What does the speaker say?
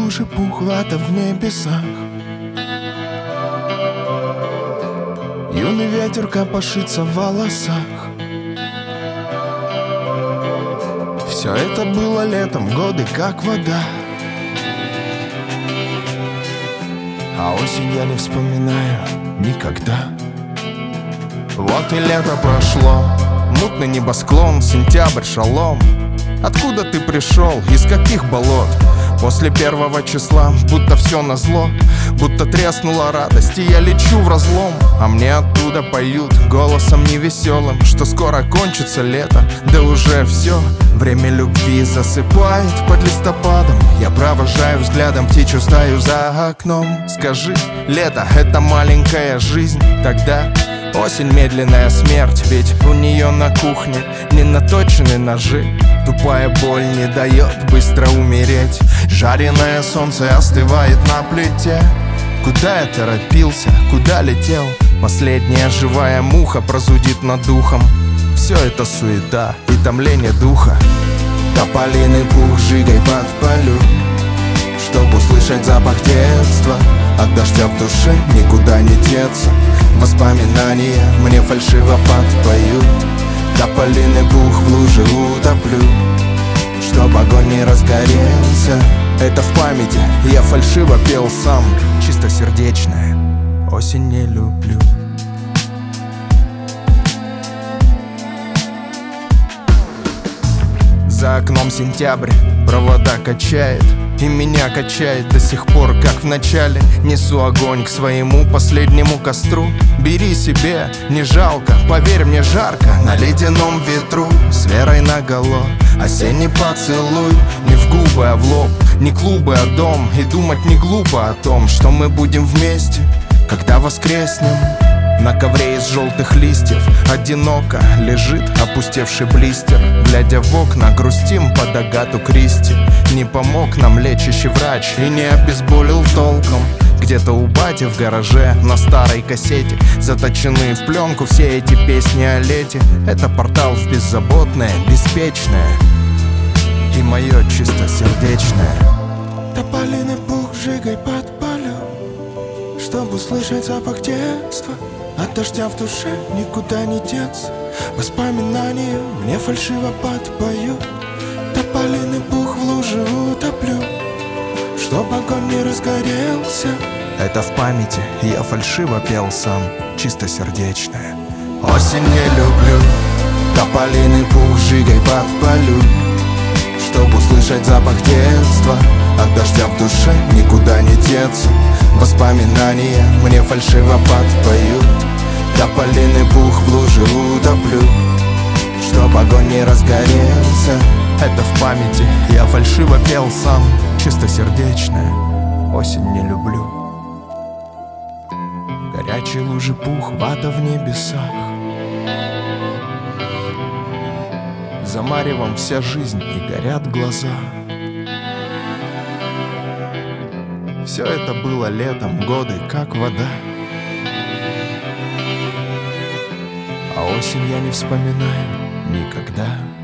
лужи пух, вата в небесах. Юный ветер копошится в волосах. Все это было летом, годы как вода. А осень я не вспоминаю никогда. Вот и лето прошло, мутный небосклон, сентябрь, шалом. Откуда ты пришел, из каких болот? После 1 числа, будто все назло, будто треснула радость, и я лечу в разлом. А мне оттуда поют голосом невеселым, что скоро кончится лето, да уже все. Время любви засыпает под листопадом. Я провожаю взглядом птичью стаю за окном. Скажи, лето — это маленькая жизнь, тогда осень — медленная смерть. Ведь у нее на кухне не наточены ножи. Тупая боль не дает быстро умереть. Жареное солнце остывает на плите. Куда я торопился, куда летел? Последняя живая муха прозудит над духом. Все это суета и томление духа. Тополиный пух жигой подпалю, чтоб услышать запах детства. От дождя в душе никуда не деться. Воспоминания мне фальшиво подпоют. Тополиный пух в луже утоплю, чтоб огонь не разгорелся. Это в памяти, я фальшиво пел сам. Чистосердечная, осень не люблю. За окном сентябрь, провода качает, и меня качает до сих пор, как в начале. Несу огонь к своему последнему костру. Бери себе, не жалко, поверь мне, жарко на ледяном ветру. С верой наголо, осенний поцелуй. Не в губы, а в лоб, не клубы, а дом. И думать не глупо о том, что мы будем вместе, когда воскреснем. На ковре из желтых листьев одиноко лежит опустевший блистер. Глядя в окна, грустим под Агату Кристи. Не помог нам лечащий врач и не обезболил толком. Где-то у бати в гараже на старой кассете заточены в пленку все эти песни о лете. Это портал в беззаботное, беспечное и мое чистосердечное. Тополиный пух жигой подпалю, чтоб услышать запах детства. От дождя в душе никуда не деться. Воспоминания мне фальшиво подпоют. Тополиный пух в луже утоплю, чтоб огонь не разгорелся. Это в памяти, я фальшиво пел сам. Чистосердечная, осень не люблю. Тополиный пух жигой подпалю, чтоб услышать запах детства. От дождя в душе никуда не деться. Воспоминания мне фальшиво подпоют. Тополиный пух в луже утоплю, чтоб огонь не разгорелся. Это в памяти, я фальшиво пел сам. Чистосердечная, осень не люблю. Горячие лужи пух, вата в небесах. За маревом вся жизнь и горят глаза. Все это было летом, годы как вода. А осень я не вспоминаю никогда.